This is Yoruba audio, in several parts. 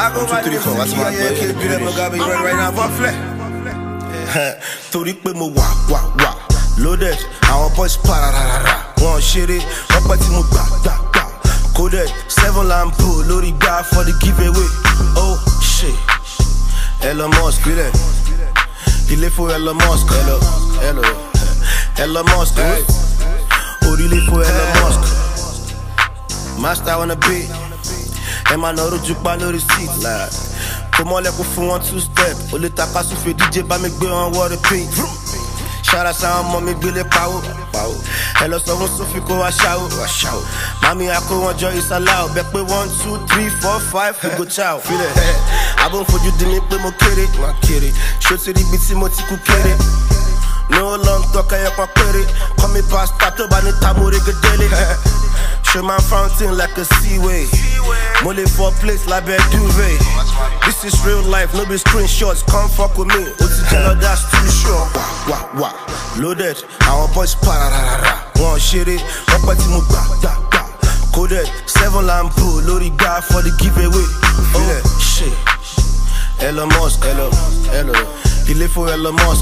1, 2, 3, 4, that's my boy. Keep it up, I got me right now for flat. Torí pé mo wà loaded, àwọn boys pararara. Wọ́n ṣeré, wọ́n pẹ́ tí mo gbà. Coded, 7 lampo lórí gbà for the giveaway. Oh shit, Elon Musk, kílẹ̀. Ilé fún Elon Musk, Elon Musk, orílẹ̀ fún Elon Musk. Master on the beat, ẹ máa nà rojú pa lórí seat. Kò mọ́lẹ̀ kó fún wọn 2 step, ó lè takà sófin DJ bá mi gbé wọn wọ́ repeat. Ṣára sáwọn ọmọ mi gbélé pawó. Ẹ lọ sọ fún Sophie kó wá ṣáwó. Mami akó wọn jọ ìsàlá ọbẹ̀ pé 1, 2, 3, 4, 5 we go chow. Abó ń fojú di mi pé mo kéré. Ṣó ti rí ibi tí mo ti kú kéré. No long talk ẹyẹ kan péré. Call me pastor tó bá ní tamore gedele. Show my fountain like a seaway. Mo lè for place lábẹ́ duvet. This is real life, no be screenshots. Come fuck with me. O ti jẹ́ lọ, that's too sure. Wà loaded, àwọn boys pararara. Wọ́n ṣeré, wọ́n pẹ́ tí mo gbà. Coded, 7 lampo lórí gbà for the giveaway. Oh shit, Elon Musk, ilé fún Elon Musk.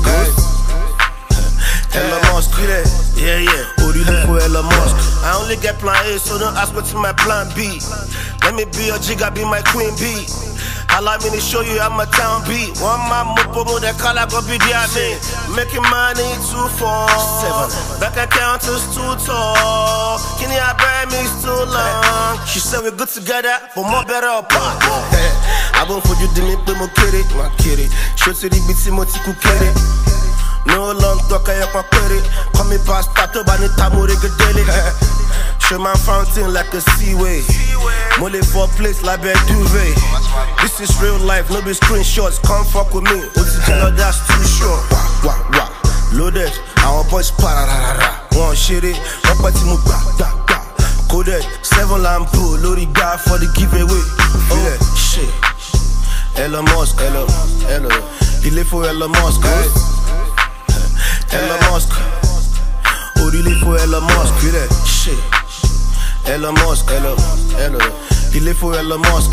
Elon Musk, yeah. Orílẹ̀ fún Elon Musk. I only get plan A, so don't ask what's my plan B. Let me be your jigga, be my queen bee. Allow me to show you how my town be. One man mopo mo de kala go be there me. Making money 2, 4, 7. Back account is too tall. Can you bear me too long? She said we're good together, but more better apart. Abon for you di mi pe mo kéré. Ṣó ti rí ibi tí mo ti kú kéré. No long talk ẹyẹ kan péré. Call me pastor tó bá ní tamore gedele. Show my fountain like a seaway. Mo lè for place lábẹ́ duvet. This is real life, no be screenshots. Come fuck with me. O ti jẹ́ lọ, that's too sure. Wà loaded, àwọn boys pararara. Wọ́n ṣeré, wọ́n pẹ́ tí mo gbà. Coded, 7 lampo lórí gbà for the giveaway. Oh shit, Elon Musk, ilé fún Elon Musk. Elon Musk, orílẹ̀ fún Elon Musk. Shit, Elon Musk, ilé fún Elon Musk.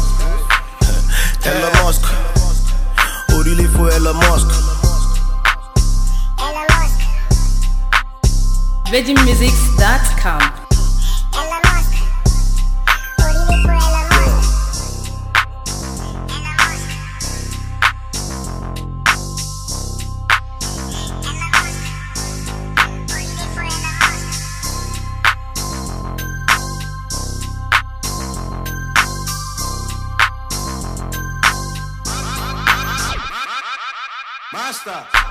Elon Musk, orílẹ̀ fún Elon Musk. VeggieMusics.com. Elon Musk, orílẹ̀ fún Elon Musk. Master.